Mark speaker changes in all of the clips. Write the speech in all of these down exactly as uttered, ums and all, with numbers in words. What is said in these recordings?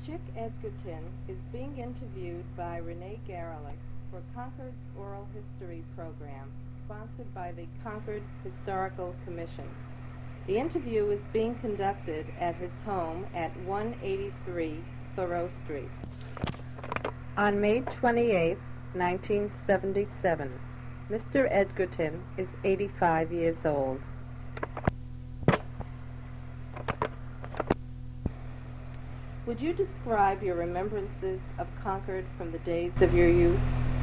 Speaker 1: Chick Edgerton is being interviewed by Renee Garelick for Concord's Oral History program, sponsored by the Concord Historical Commission. The interview is being conducted at his home at one eighty-three Thoreau Street. On May twenty-eighth, nineteen seventy-seven, Mister Edgerton is eighty-five years old. Would you describe your remembrances of Concord from the days of your youth?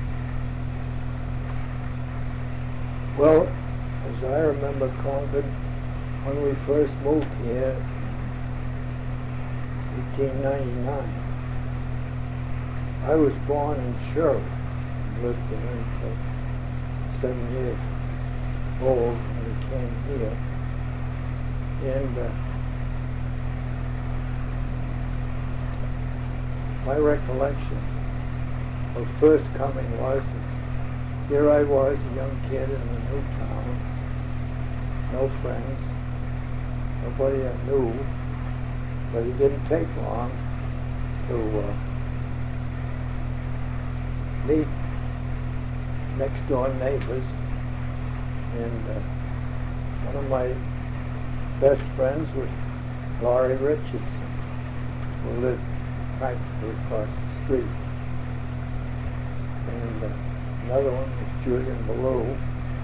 Speaker 2: Well, as I remember Concord, when we first moved here in eighteen ninety-nine, I was born in Shirley, lived there until seven years old when we came here. And uh, my recollection of first coming was that here I was, a young kid in a new town, no friends, nobody I knew, but it didn't take long to uh, meet next door neighbors, and uh, one of my best friends was Laurie Richardson, who lived practically across the street. And uh, another one was Julian Ballou.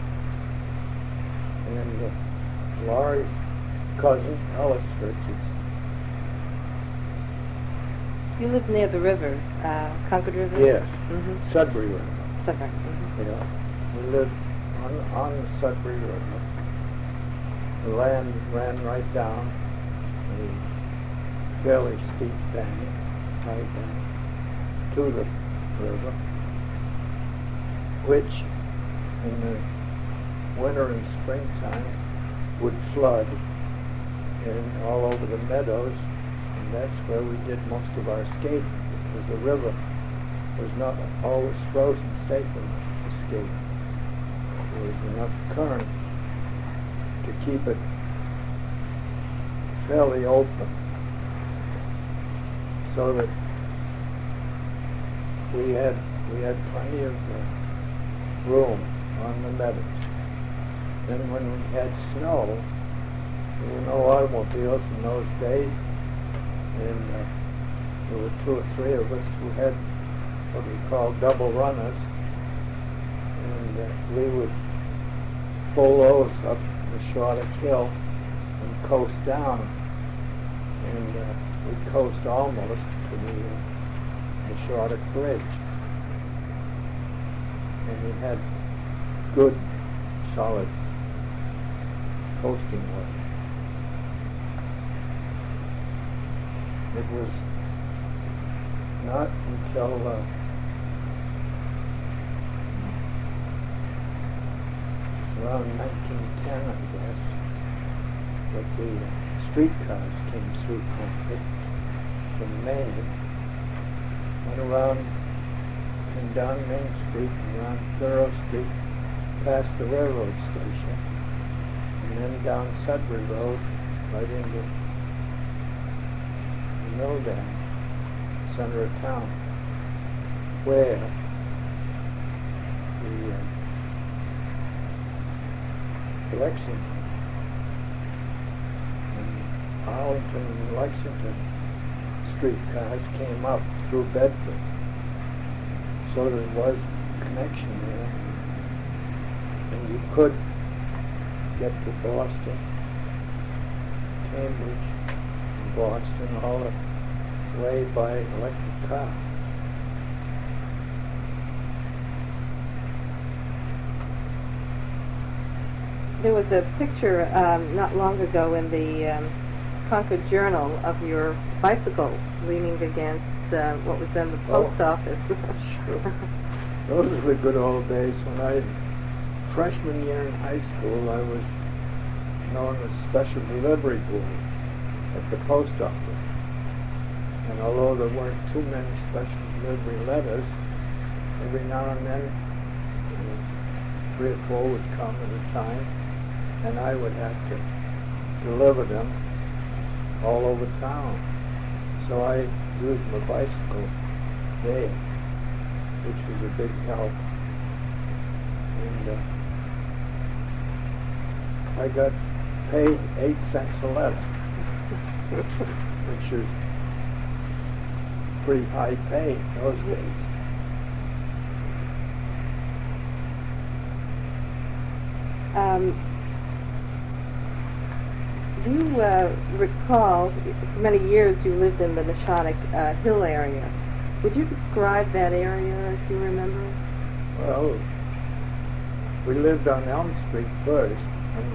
Speaker 2: And uh, Laurie's cousin, Alice Richardson.
Speaker 1: You live near the river, uh, Concord River?
Speaker 2: Yes,
Speaker 1: Mm-hmm.
Speaker 2: Sudbury River.
Speaker 1: Sudbury. Mm-hmm.
Speaker 2: Yeah, we lived on, on the Sudbury River. The land ran right down a fairly steep bank, high bank, to the river, which in the winter and springtime would flood and all over the meadows, and that's where we did most of our skating, because the river was not always frozen safe enough to skate. There was enough current to keep it fairly open, so that we had we had plenty of uh, room on the meadows. Then when we had snow, there were no automobiles in those days, and uh, there were two or three of us who had what we called double runners, and uh, we would pull those up the Shorter Hill and coast down, and uh, we'd coast almost to the, uh, the Shorter Bridge. And we had good, solid coasting way. It was not until uh, around nineteen ten, I guess, that the uh, streetcars came through Concord from Maine, went around and down Main Street and around Thoreau Street, past the railroad station, and then down Sudbury Road, right into the mill dam, center of town, where the uh, Lexington and Arlington and Lexington streetcars came up through Bedford, so there was a connection there, and you could get to Boston, Cambridge, and Boston all the way by electric car.
Speaker 1: There was a picture um, not long ago in the um, Concord Journal of your bicycle leaning against uh, what was in the post
Speaker 2: Oh.
Speaker 1: office.
Speaker 2: Sure. Those were the good old days when I, freshman year in high school, I was known as Special Delivery Boy at the post office. And although there weren't too many special delivery letters, every now and then, you know, three or four would come at a time, and I would have to deliver them all over town. So I use my bicycle there, which was a big help. And uh, I got paid eight cents a letter, which was pretty high pay in those days.
Speaker 1: Um, do you uh, recall, for many years you lived in the Neshonoc uh, Hill area. Would you describe that area as you remember it?
Speaker 2: Well, we lived on Elm Street first, and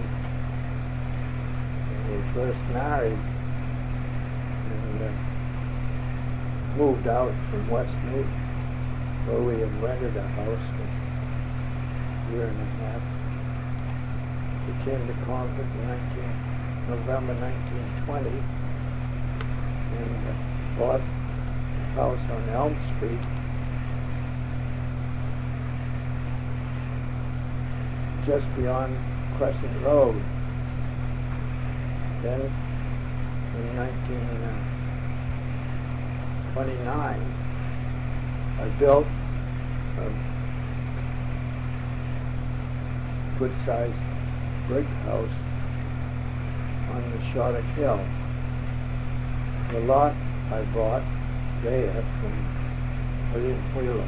Speaker 2: we were first married, and uh, moved out from West Newton, where we had rented a house for a year and a half. We came to Concord in nineteen, November nineteen twenty, and uh, bought a house on Elm Street. Just beyond Crescent Road. Then in nineteen twenty-nine, I built a good-sized brick house on the Neshonoc Hill. The lot I bought there from William Wheeler,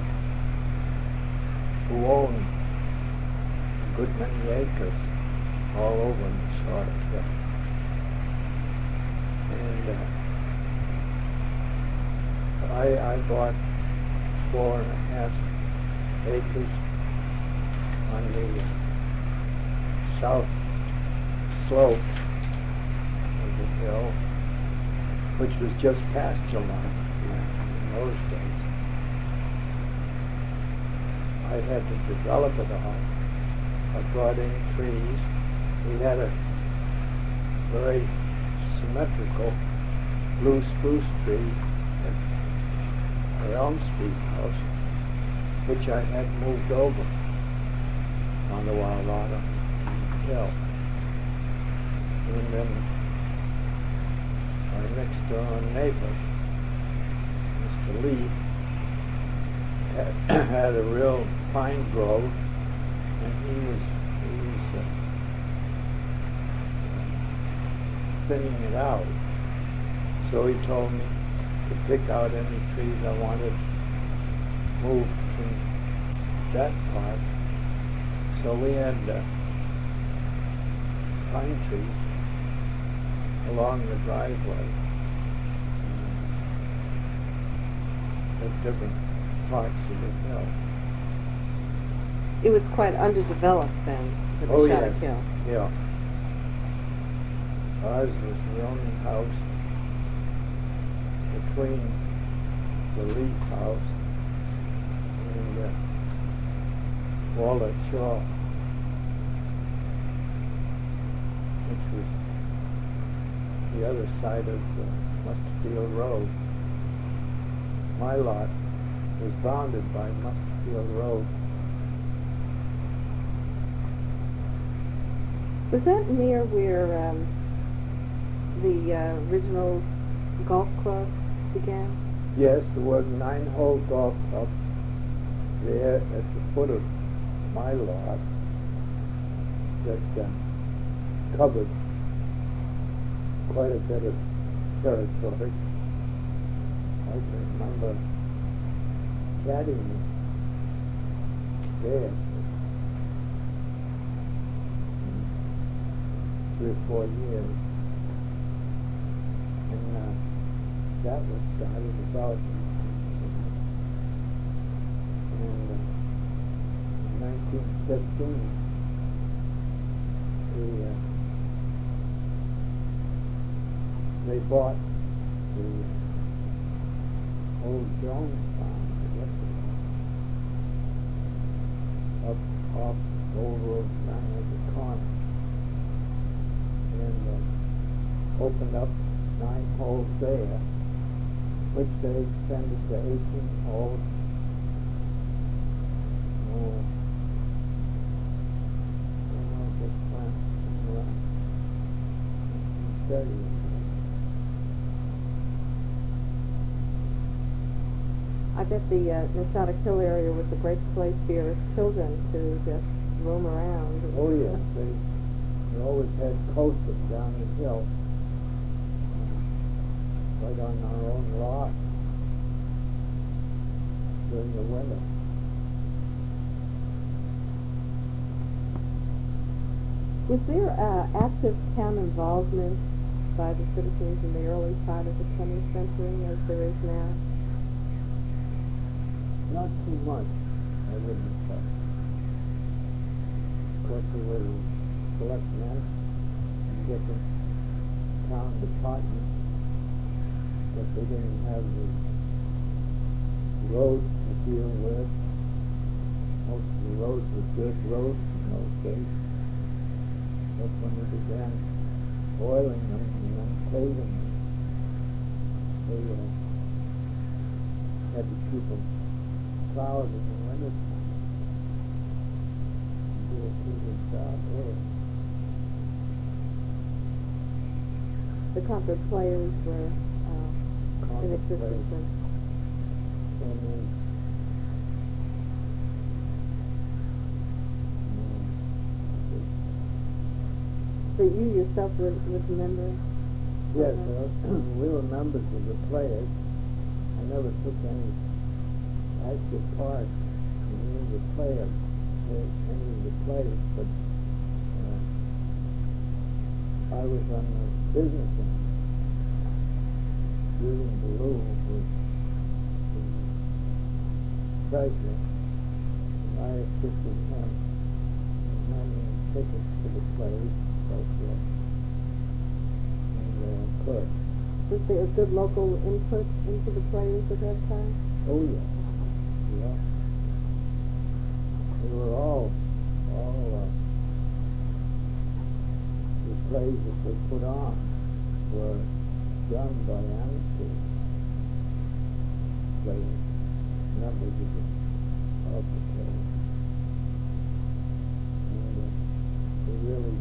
Speaker 2: who owned a good many acres all over Neshonoc Hill. And uh, I, I bought four and a half acres on the uh, south slope of the hill, which was just pasture land in those days. I had to develop it all. I brought in trees. We had a very symmetrical blue spruce tree at our Elm Street house, which I had moved over on the wild lot on the hill. And then our next door neighbor, Mister Lee, had, had a real pine grove, and he was, he was uh, thinning it out. So he told me to pick out any trees I wanted moved from that part. So we had uh, pine trees along the driveway uh, at different parts of the hill.
Speaker 1: It was quite underdeveloped then, the
Speaker 2: Oh,
Speaker 1: Neshonoc
Speaker 2: yes.
Speaker 1: Hill.
Speaker 2: Yeah. Ours was the only house between the Lee house and uh, Walnut Shaw, which was the other side of uh, Musterfield Road. My lot was bounded by Musterfield Road.
Speaker 1: Was that near where um, the uh, original golf club began?
Speaker 2: Yes, there was a nine-hole golf club there at the foot of my lot that uh, covered quite a bit of territory. I can remember caddying there for three or four years. And uh, that was started about in uh, nineteen fifteen. The, uh, they bought the old Jones farm, I guess it was, up off Old Road down at the corner, and uh, opened up nine holes there, which they extended to eighteen holes. Oh, I don't know if it's planned around nineteen thirty.
Speaker 1: I bet the uh, Neshottuck Hill area was a great place for your children to just roam around.
Speaker 2: Oh, yes. They, they always had coasters down the hill, uh, right on our own lot during the winter.
Speaker 1: Was there uh, active town involvement by the citizens in the early part of the twentieth century as there is now?
Speaker 2: Not too much, I wouldn't say. Of course, there were selectmen and different town departments, but they didn't have the roads to deal with. Most of the roads were dirt roads in those days. That's when they began oiling them and then paving them. They uh, had to keep them plowed in the winter time and do a pretty good job there.
Speaker 1: The Concord players were uh, in
Speaker 2: Concord
Speaker 1: existence
Speaker 2: players.
Speaker 1: then.
Speaker 2: And then,
Speaker 1: So you yourself were, was a member?
Speaker 2: yes,
Speaker 1: Uh,
Speaker 2: uh, we were members of the players. I never took any active part in any of the players, uh, any of the plays, but uh, I was on the business end. William Ballou was the treasurer, and I assisted him in handling tickets to the plays, so forth. And uh, of course,
Speaker 1: Was there a good local input into the players at that time?
Speaker 2: oh yeah, yeah. They were all, all uh, the plays that they put on were done by amateur players, members of the, of the players. And uh, they really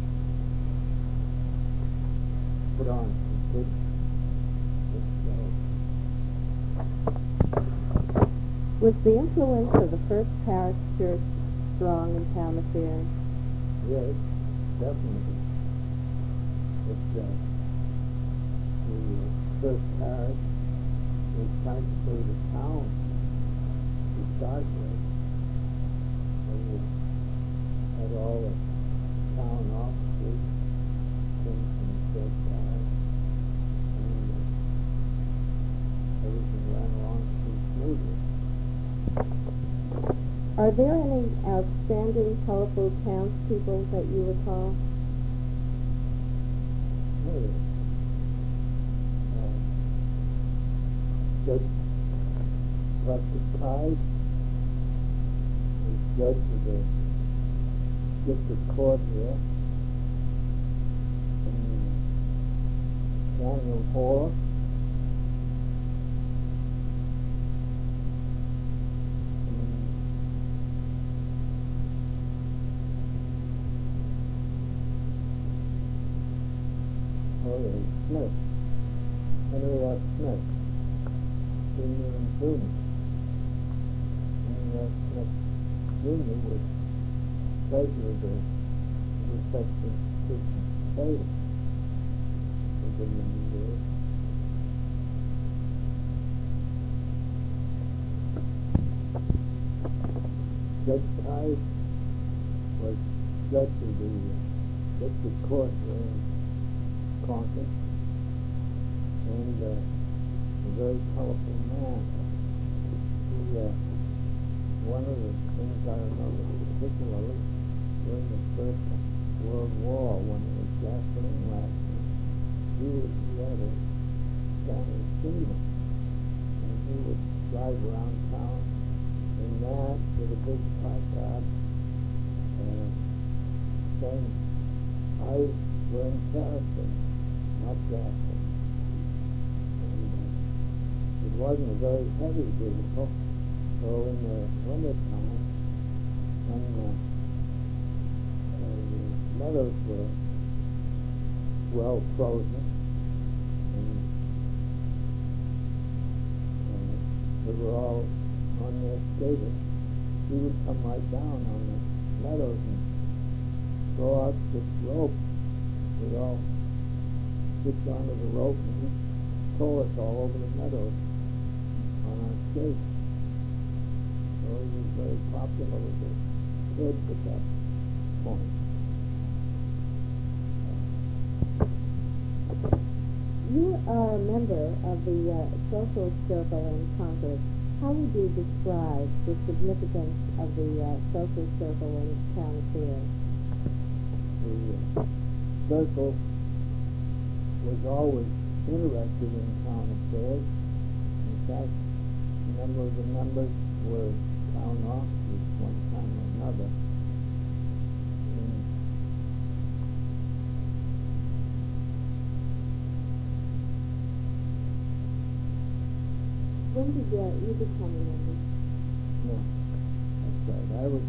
Speaker 2: put on some good, good shows.
Speaker 1: Was the influence of the First Parish Church strong in town affairs?
Speaker 2: Yes, definitely. It's, uh, the First Parish was practically the town to start with. They had all the town offices came from the First Parish, and uh, everything ran along pretty smoothly.
Speaker 1: Are there any outstanding, colorful townspeople that you recall?
Speaker 2: Oh, yes. Uh, Judge Buster Clyde was judge of the district court here. And Daniel Hoare. Oh, yeah, Smith. Henry F. Smith. Junior and Junior. Henry F. Smith Junior was treasurer of the respective Christian Society for a good many years. Judge Tighe was judge of the district court here in Concord, and uh, a very colorful man. He, uh, one of the things I remember particularly during the First World War, when there was gasoline rationing, he, was, he had a Stanley Steamer, and he would drive around town in that with a big placard uh, saying, "I burn kerosene, not gasoline." And uh, it wasn't a very heavy vehicle, so in the winter time, when uh, uh, the meadows were well frozen, and uh, the they were all on their skating, he would come right down on the meadows and throw out this rope. We'd all switch onto the rope and he'd pull us all over the meadows on our skates. So he was very popular with the kids at that point.
Speaker 3: You are a member of the uh, social circle in Concord. How would you describe the significance of the uh, social circle in town affairs?
Speaker 2: The uh, circle was always interested in town affairs. In fact, a number of the members were town officers one time or another. And
Speaker 3: When did uh, you become a member?
Speaker 2: no, that's right. I was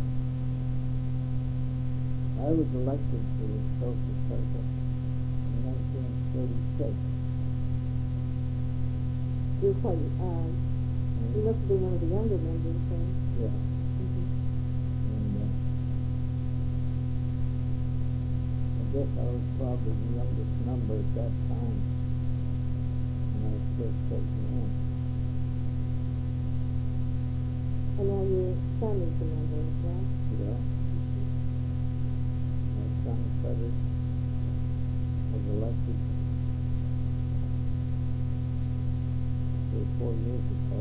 Speaker 2: I was elected to the social circle in nineteen thirty-six.
Speaker 3: You were quite, uh, you must have been one of the younger members then.
Speaker 2: Yeah.
Speaker 3: Mm-hmm.
Speaker 2: And uh, I guess I was probably the youngest member at that time when I was first taken in.
Speaker 3: And now your son is a member as well.
Speaker 2: Yeah. My son Frederick was elected three or four years ago.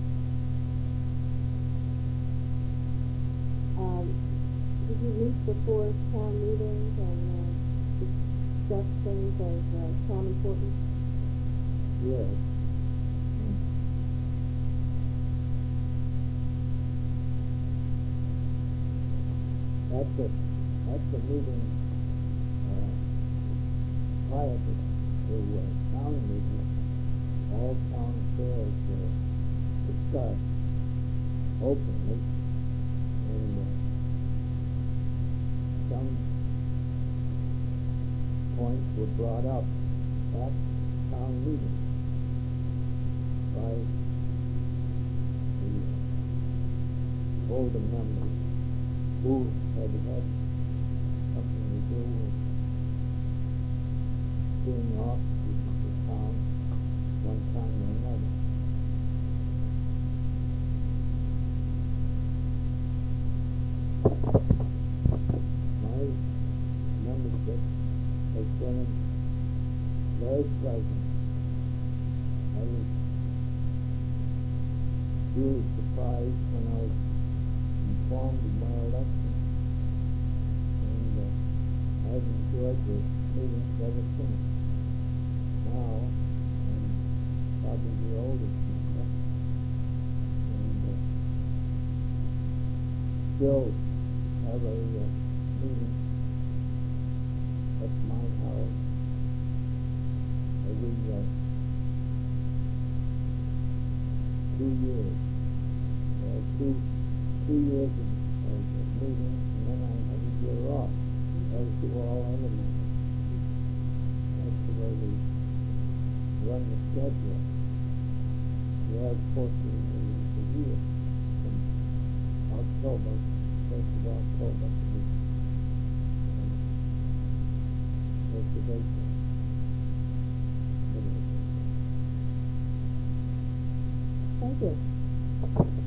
Speaker 3: Um, did you meet before town meetings and uh, discuss things of uh, town importance?
Speaker 2: Yes. At the, at the meeting, uh, prior to, to uh, town meeting, all town affairs were discussed openly, and uh, some points were brought up at town meeting by the older members who had had something to do with being officers of the town one time or another. My membership has been very pleasant. I was really surprised when I was informed of my election, and uh, I've enjoyed the meetings ever since. Now, I'm probably the oldest member, and uh, still have a uh, meeting at my house every uh, two years. Uh, two two years of, of, of meeting, and then I have a year off, as do all other members. That's the way we run the schedule. We have fourteen meetings a year, from October, first of October to the um, first of April.
Speaker 3: Thank you.